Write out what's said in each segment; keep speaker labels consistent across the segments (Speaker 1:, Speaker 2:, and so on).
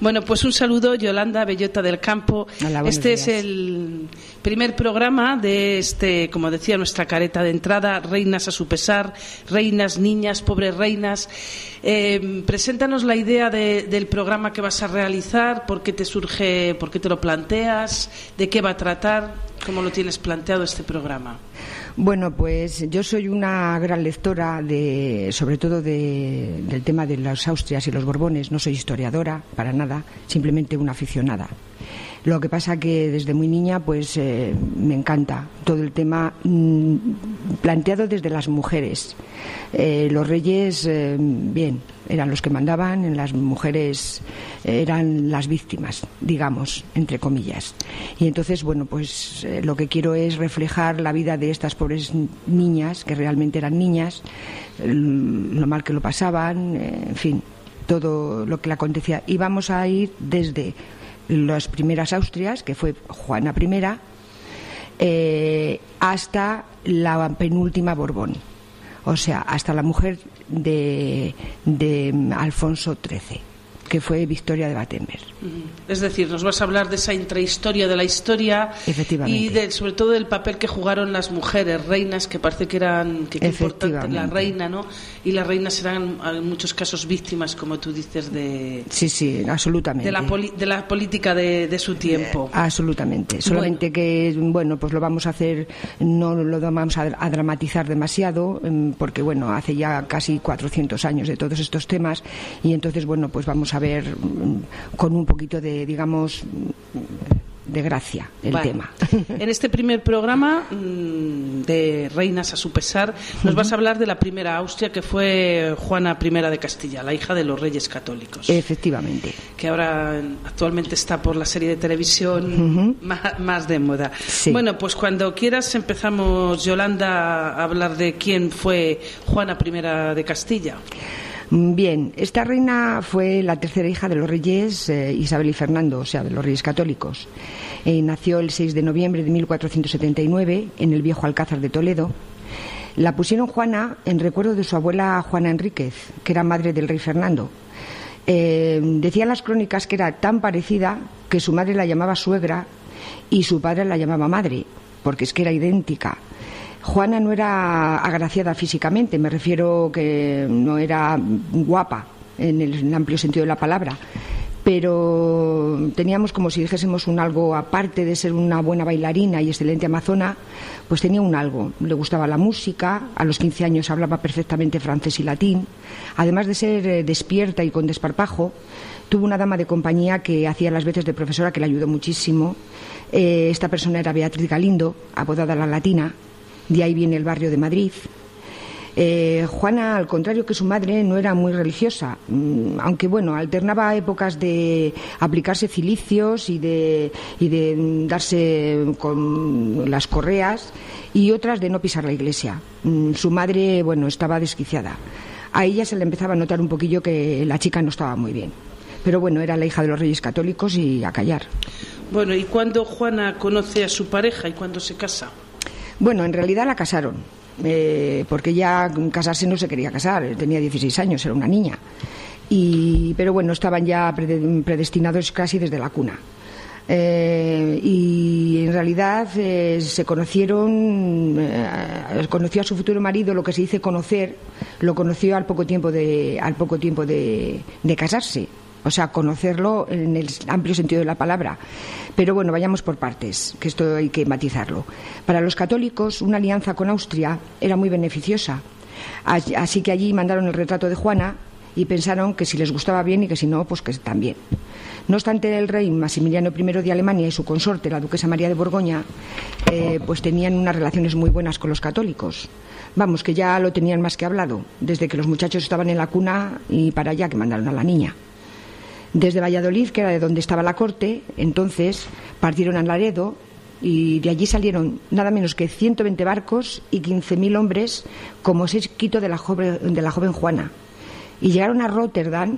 Speaker 1: Bueno, pues un saludo, Yolanda Bellota del Campo.
Speaker 2: Hola,
Speaker 1: este
Speaker 2: días.
Speaker 1: Es el primer programa de como decía nuestra careta de entrada, Reinas a su pesar, reinas, niñas, pobres reinas. Preséntanos la idea del programa que vas a realizar, por qué te surge, por qué te lo planteas, de qué va a tratar, cómo lo tienes planteado este programa.
Speaker 2: Bueno, pues yo soy una gran lectora sobre todo del tema de las Austrias y los Borbones. No soy historiadora para nada, simplemente una aficionada. Lo que pasa que desde muy niña pues me encanta todo el tema planteado desde las mujeres. Los reyes, bien, eran los que mandaban, las mujeres eran las víctimas, digamos, entre comillas. Y entonces, bueno, pues lo que quiero es reflejar la vida de estas pobres niñas, que realmente eran niñas, lo mal que lo pasaban, en fin, todo lo que le acontecía. Y vamos a ir desde las primeras Austrias, que fue Juana I, hasta la penúltima Borbón, o sea, hasta la mujer de Alfonso XIII, que fue Victoria de Battenberg.
Speaker 1: Es decir, nos vas a hablar de esa intrahistoria de la historia y sobre todo del papel que jugaron las mujeres reinas, que parece que eran que importante la reina, ¿no? Y las reinas eran en muchos casos víctimas, como tú dices,
Speaker 2: sí, absolutamente,
Speaker 1: de la política de su tiempo.
Speaker 2: Absolutamente. Solamente que, bueno, pues lo vamos a hacer, no lo vamos a dramatizar demasiado, porque, bueno, hace ya casi 400 años de todos estos temas, y entonces, bueno, pues vamos a ver con un poquito de, digamos, de gracia el tema.
Speaker 1: En este primer programa de Reinas a su pesar nos vas a hablar de la primera Austria, que fue Juana I de Castilla, la hija de los reyes católicos.
Speaker 2: Efectivamente. Que
Speaker 1: ahora actualmente está por la serie de televisión más de moda.
Speaker 2: Sí.
Speaker 1: Bueno, pues cuando quieras empezamos, Yolanda, a hablar de quién fue Juana I de Castilla.
Speaker 2: Bien, esta reina fue la tercera hija de los reyes Isabel y Fernando, o sea, de los reyes católicos. Nació el 6 de noviembre de 1479 en el viejo Alcázar de Toledo. La pusieron Juana en recuerdo de su abuela Juana Enríquez, que era madre del rey Fernando. Decían las crónicas que era tan parecida que su madre la llamaba suegra y su padre la llamaba madre, porque es que era idéntica. Juana no era agraciada físicamente, me refiero que no era guapa en el amplio sentido de la palabra, pero teníamos, como si dijésemos, un algo, aparte de ser una buena bailarina y excelente amazona, pues tenía un algo. Le gustaba la música, a los 15 años hablaba perfectamente francés y latín, además de ser despierta y con desparpajo. Tuvo una dama de compañía que hacía las veces de profesora, que le ayudó muchísimo. Esta persona era Beatriz Galindo, apodada la Latina. De ahí viene el barrio de Madrid. Juana, al contrario que su madre, no era muy religiosa, aunque bueno, alternaba épocas de aplicarse cilicios y de darse con las correas, y otras de no pisar la iglesia. Su madre, bueno, estaba desquiciada. A ella se le empezaba a notar un poquillo que la chica no estaba muy bien. Pero bueno, era la hija de los reyes católicos y a callar.
Speaker 1: Bueno, ¿y cuándo Juana conoce a su pareja y cuándo se casa?
Speaker 2: Bueno, en realidad la casaron, porque ya casarse no se quería casar, tenía 16 años, era una niña. Pero bueno, estaban ya predestinados casi desde la cuna. Y en realidad se conocieron, conoció a su futuro marido, lo que se dice conocer, lo conoció al poco tiempo de casarse. O sea, conocerlo en el amplio sentido de la palabra. Pero bueno, vayamos por partes, que esto hay que matizarlo. Para los católicos, una alianza con Austria era muy beneficiosa. Así que allí mandaron el retrato de Juana y pensaron que si les gustaba bien y que si no, pues que también. No obstante, el rey Maximiliano I de Alemania y su consorte, la duquesa María de Borgoña, pues tenían unas relaciones muy buenas con los católicos. Vamos, que ya lo tenían más que hablado, desde que los muchachos estaban en la cuna y para allá que mandaron a la niña. Desde Valladolid, que era de donde estaba la corte, entonces partieron a Laredo y de allí salieron nada menos que 120 barcos y 15.000 hombres como séquito de la joven Juana. Y llegaron a Rotterdam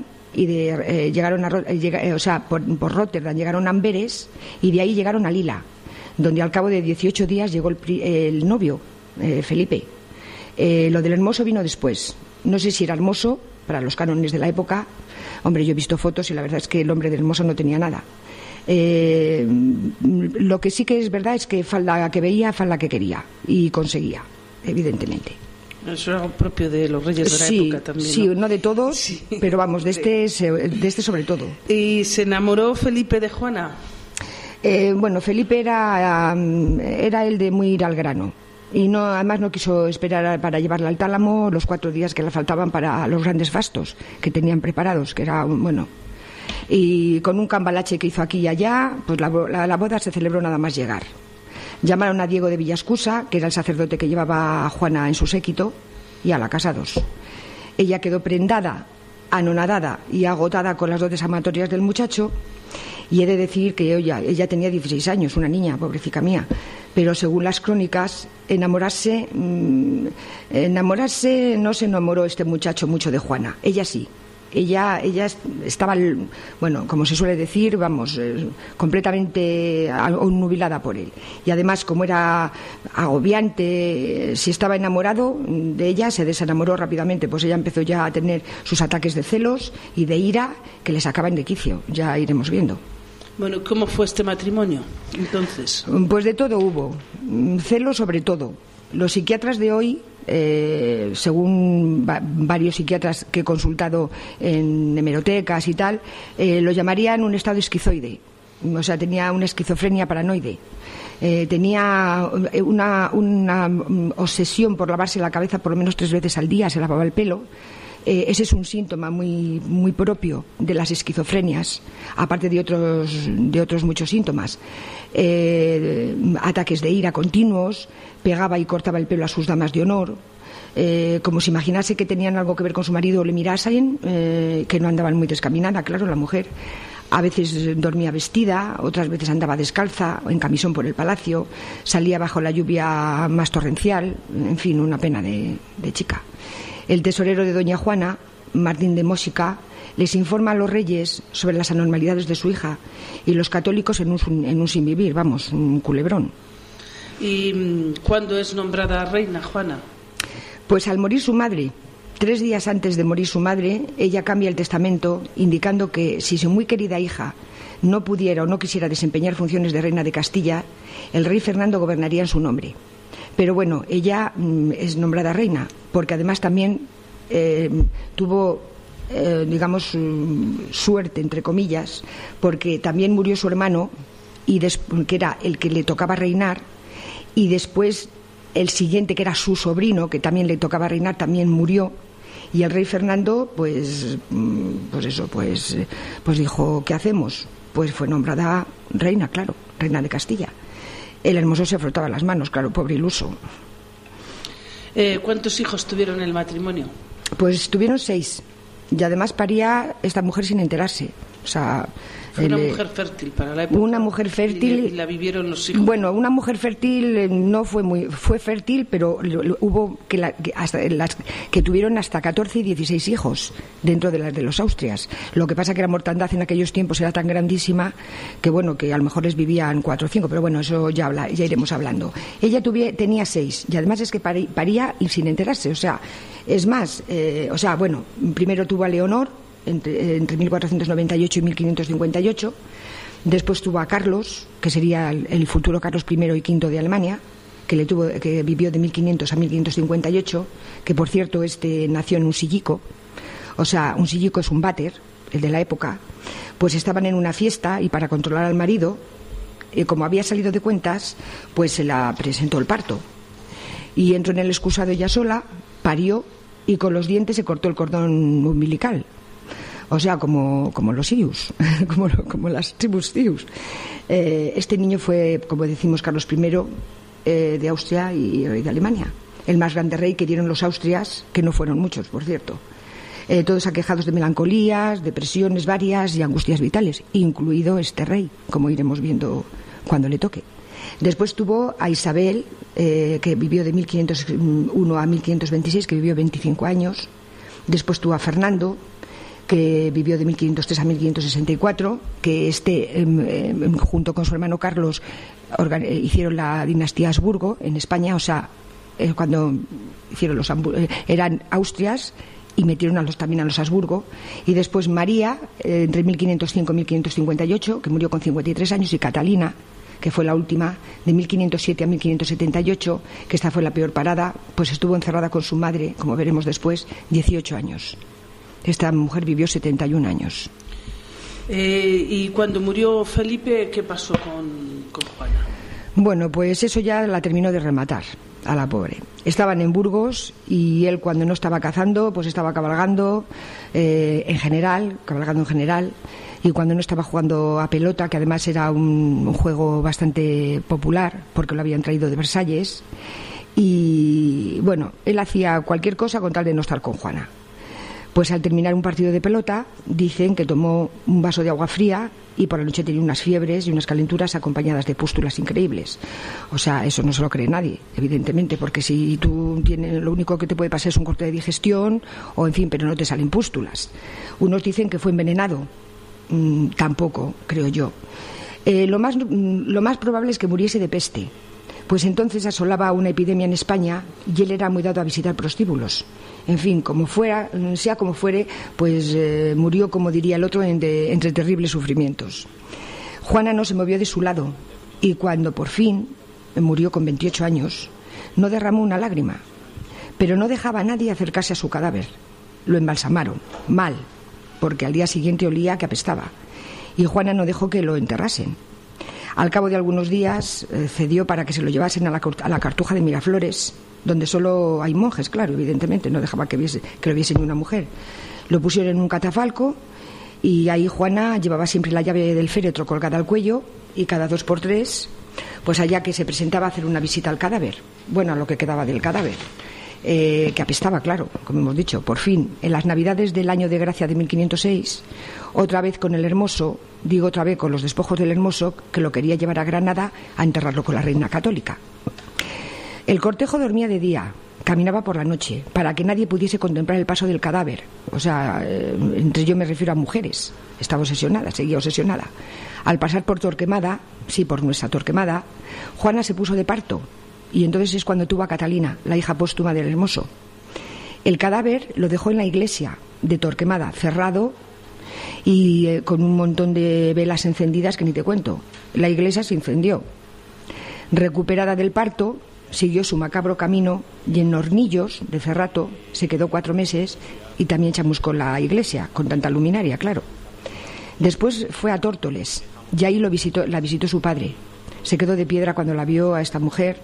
Speaker 2: por Rotterdam llegaron a Amberes y de ahí llegaron a Lila, donde al cabo de 18 días llegó el novio, Felipe. Lo del hermoso vino después. No sé si era hermoso para los cánones de la época, Hombre, yo he visto fotos y la verdad es que el hombre del hermoso no tenía nada. Lo que sí que es verdad es que falda que veía, falda que quería, y conseguía, evidentemente.
Speaker 1: Eso era algo propio de los reyes de la época también, ¿no?
Speaker 2: Sí, no de todos, sí. Pero vamos, de este sobre todo.
Speaker 1: ¿Y se enamoró Felipe de Juana?
Speaker 2: Bueno, Felipe era el de muy ir al grano. Y además no quiso esperar para llevarla al tálamo los 4 días que le faltaban para los grandes fastos que tenían preparados, que era, bueno... Y con un cambalache que hizo aquí y allá, pues la boda se celebró nada más llegar. Llamaron a Diego de Villascusa, que era el sacerdote que llevaba a Juana en su séquito, y a la casados. Ella quedó prendada, anonadada y agotada con las dotes amatorias del muchacho, y he de decir que ella tenía 16 años, una niña, pobrecita mía, pero según las crónicas, enamorarse no se enamoró este muchacho mucho de Juana, ella sí. Ella estaba, bueno, como se suele decir, vamos, completamente obnubilada por él. Y además, como era agobiante, si estaba enamorado de ella, se desenamoró rápidamente. Pues ella empezó ya a tener sus ataques de celos y de ira que le sacaban de quicio. Ya iremos viendo.
Speaker 1: Bueno, ¿cómo fue este matrimonio entonces?
Speaker 2: Pues de todo hubo. Celos sobre todo. Los psiquiatras de hoy... según varios psiquiatras que he consultado en hemerotecas y tal, lo llamarían un estado esquizoide, o sea, tenía una esquizofrenia paranoide, tenía una obsesión por lavarse la cabeza por lo menos 3 veces al día, se lavaba el pelo. Ese es un síntoma muy, muy propio de las esquizofrenias, aparte de otros muchos síntomas. Ataques de ira continuos, pegaba y cortaba el pelo a sus damas de honor, como si imaginase que tenían algo que ver con su marido o le mirasen, que no andaban muy descaminada, claro, la mujer. A veces dormía vestida, otras veces andaba descalza, en camisón por el palacio, salía bajo la lluvia más torrencial, en fin, una pena de chica. El tesorero de doña Juana, Martín de Mósica, les informa a los reyes sobre las anormalidades de su hija y los católicos en un sinvivir, vamos, un culebrón.
Speaker 1: ¿Y cuándo es nombrada reina Juana?
Speaker 2: Pues al morir su madre, 3 días antes de morir su madre, ella cambia el testamento indicando que si su muy querida hija no pudiera o no quisiera desempeñar funciones de reina de Castilla, el rey Fernando gobernaría en su nombre. Pero bueno, ella es nombrada reina, porque además también tuvo, digamos, suerte, entre comillas, porque también murió su hermano, que era el que le tocaba reinar, y después el siguiente, que era su sobrino, que también le tocaba reinar, también murió. Y el rey Fernando, pues dijo, ¿qué hacemos? Pues fue nombrada reina, claro, reina de Castilla. El hermoso se frotaba las manos, claro, pobre iluso.
Speaker 1: ¿Cuántos hijos tuvieron en el matrimonio?
Speaker 2: Pues tuvieron 6. Y además paría esta mujer sin enterarse. O sea,
Speaker 1: fue una mujer fértil para la época.
Speaker 2: Una mujer fértil.
Speaker 1: Y la vivieron los hijos.
Speaker 2: Bueno, una mujer fértil no fue fértil, pero hubo que tuvieron hasta 14 y 16 hijos dentro de las de los Austrias. Lo que pasa que la mortandad en aquellos tiempos era tan grandísima que bueno, que a lo mejor les vivían 4 o 5, pero bueno, eso ya iremos hablando. Ella tenía 6 y además es que paría y sin enterarse, o sea, es más, bueno, primero tuvo a Leonor entre 1498 y 1558. Después tuvo a Carlos, que sería el futuro Carlos I y V de Alemania, que vivió de 1500 a 1558, que por cierto nació en un sillico. O sea, un sillico es un váter, el de la época. Pues estaban en una fiesta y para controlar al marido, como había salido de cuentas, pues se la presentó el parto. Y entró en el excusado ella sola, parió y con los dientes se cortó el cordón umbilical. O sea, como los Sius, como las tribus Sius. Este niño fue, como decimos, Carlos I de Austria y rey de Alemania. El más grande rey que dieron los Austrias, que no fueron muchos, por cierto. Todos aquejados de melancolías, depresiones varias y angustias vitales, incluido este rey, como iremos viendo cuando le toque. Después tuvo a Isabel, que vivió de 1501 a 1526, que vivió 25 años. Después tuvo a Fernando, que vivió de 1503 a 1564, que junto con su hermano Carlos hicieron la dinastía Habsburgo en España, o sea, cuando hicieron eran Austrias y metieron también a los Habsburgo, y después María, entre 1505 y 1558, que murió con 53 años, y Catalina, que fue la última, de 1507 a 1578, que esta fue la peor parada, pues estuvo encerrada con su madre, como veremos después, 18 años. Esta mujer vivió 71 años.
Speaker 1: Y cuando murió Felipe, ¿qué pasó con Juana?
Speaker 2: Bueno, pues eso ya la terminó de rematar a la pobre. Estaban en Burgos y él, cuando no estaba cazando, pues estaba cabalgando en general, y cuando no estaba jugando a pelota, que además era un juego bastante popular porque lo habían traído de Versalles, y bueno, él hacía cualquier cosa con tal de no estar con Juana. Pues al terminar un partido de pelota, dicen que tomó un vaso de agua fría y por la noche tenía unas fiebres y unas calenturas acompañadas de pústulas increíbles. O sea, eso no se lo cree nadie, evidentemente, porque si tú tienes, lo único que te puede pasar es un corte de digestión, o en fin, pero no te salen pústulas. Unos dicen que fue envenenado, tampoco, creo yo. Lo más probable es que muriese de peste, pues entonces asolaba una epidemia en España y él era muy dado a visitar prostíbulos. En fin, sea como fuere, pues murió, como diría el otro, entre terribles sufrimientos. Juana no se movió de su lado y cuando por fin murió con 28 años, no derramó una lágrima, pero no dejaba a nadie acercarse a su cadáver. Lo embalsamaron, mal, porque al día siguiente olía que apestaba, y Juana no dejó que lo enterrasen. Al cabo de algunos días cedió para que se lo llevasen a la Cartuja de Miraflores, donde solo hay monjes, claro, evidentemente, no dejaba que lo viese ni una mujer. Lo pusieron en un catafalco y ahí Juana llevaba siempre la llave del féretro colgada al cuello y cada 2 por 3, pues allá que se presentaba a hacer una visita al cadáver, bueno, a lo que quedaba del cadáver, que apestaba, claro, como hemos dicho. Por fin, en las Navidades del año de gracia de 1506, otra vez con los despojos del Hermoso, que lo quería llevar a Granada a enterrarlo con la reina católica. El cortejo dormía de día, caminaba por la noche, para que nadie pudiese contemplar el paso del cadáver. O sea, entre yo me refiero a mujeres. Estaba obsesionada, seguía obsesionada. Al pasar por Torquemada, por nuestra Torquemada, Juana se puso de parto, y entonces es cuando tuvo a Catalina, la hija póstuma del Hermoso. El cadáver lo dejó en la iglesia de Torquemada, cerrado y con un montón de velas encendidas que ni te cuento. La iglesia se incendió. Recuperada del parto, siguió su macabro camino y en Hornillos de Cerrato se quedó 4 meses y también chamuscó la iglesia, con tanta luminaria, claro. Después fue a Tórtoles y ahí la visitó su padre. Se quedó de piedra cuando la vio a esta mujer.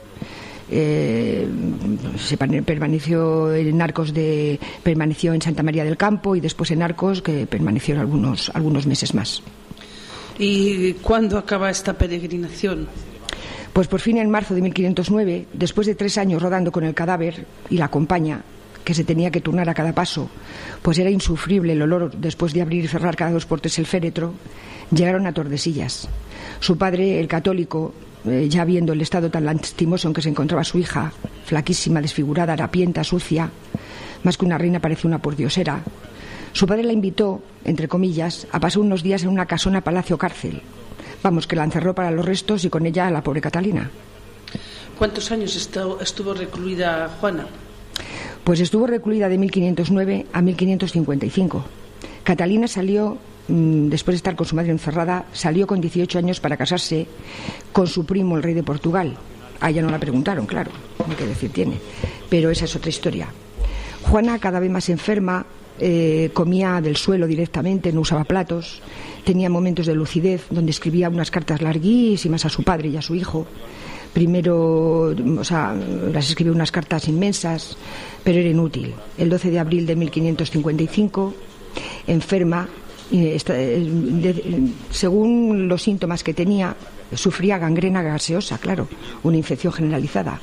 Speaker 2: Permaneció en Santa María del Campo y después en Arcos, que permaneció algunos meses más.
Speaker 1: ¿Y cuándo acaba esta peregrinación?
Speaker 2: Pues por fin en marzo de 1509, después de 3 años rodando con el cadáver y la compañía, que se tenía que turnar a cada paso, pues era insufrible el olor después de abrir y cerrar cada 2 por 3 el féretro, llegaron a Tordesillas. Su padre, el católico, ya viendo el estado tan lastimoso en que se encontraba su hija, flaquísima, desfigurada, harapienta, sucia, más que una reina parecía una pordiosera, su padre la invitó, entre comillas, a pasar unos días en una casona palacio cárcel. Vamos, que la encerró para los restos y con ella a la pobre Catalina.
Speaker 1: ¿Cuántos años estuvo recluida Juana?
Speaker 2: Pues estuvo recluida de 1509 a 1555. Catalina salió, después de estar con su madre encerrada, salió con 18 años para casarse con su primo, el rey de Portugal. A ella no la preguntaron, claro, ni qué decir tiene. Pero esa es otra historia. Juana, cada vez más enferma, comía del suelo directamente, no usaba platos, tenía momentos de lucidez donde escribía unas cartas larguísimas a su padre y a su hijo. Primero, las escribió unas cartas inmensas, pero era inútil. El 12 de abril de 1555, enferma, según los síntomas que tenía, sufría gangrena gaseosa, claro, una infección generalizada.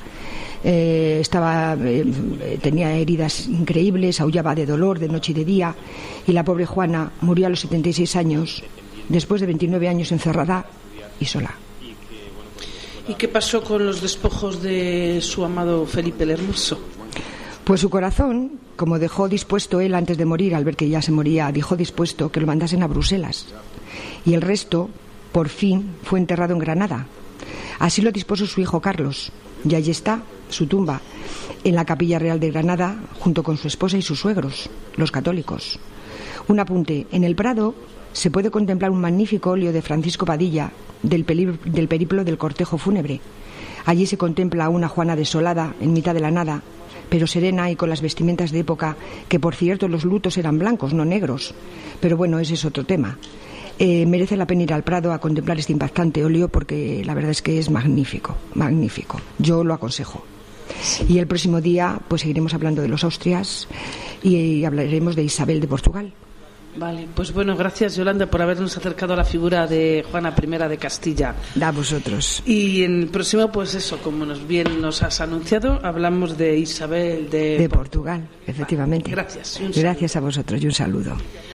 Speaker 2: Tenía heridas increíbles, aullaba de dolor de noche y de día, y la pobre Juana murió a los 76 años, después de 29 años encerrada y sola.
Speaker 1: ¿Y qué pasó con los despojos de su amado Felipe el Hermoso?
Speaker 2: Pues su corazón, como dejó dispuesto él antes de morir, al ver que ya se moría, dejó dispuesto que lo mandasen a Bruselas, y el resto, por fin, fue enterrado en Granada. Así lo dispuso su hijo Carlos, y allí está su tumba. en la Capilla Real de Granada, junto con su esposa y sus suegros, los católicos. Un apunte: en el Prado se puede contemplar un magnífico óleo de Francisco Padilla del periplo del cortejo fúnebre. Allí se contempla a una Juana desolada en mitad de la nada, pero serena y con las vestimentas de época, que por cierto los lutos eran blancos, no negros. Pero bueno, ese es otro tema. Merece la pena ir al Prado a contemplar este impactante óleo porque la verdad es que es magnífico, magnífico. Yo lo aconsejo. Y el próximo día pues seguiremos hablando de los Austrias y hablaremos de Isabel de Portugal.
Speaker 1: Vale, pues bueno, gracias Yolanda por habernos acercado a la figura de Juana I de Castilla.
Speaker 2: A vosotros.
Speaker 1: Y en el próximo, pues eso, como bien nos has anunciado, hablamos de Isabel de
Speaker 2: Portugal, efectivamente.
Speaker 1: Gracias.
Speaker 2: Gracias a vosotros y un saludo.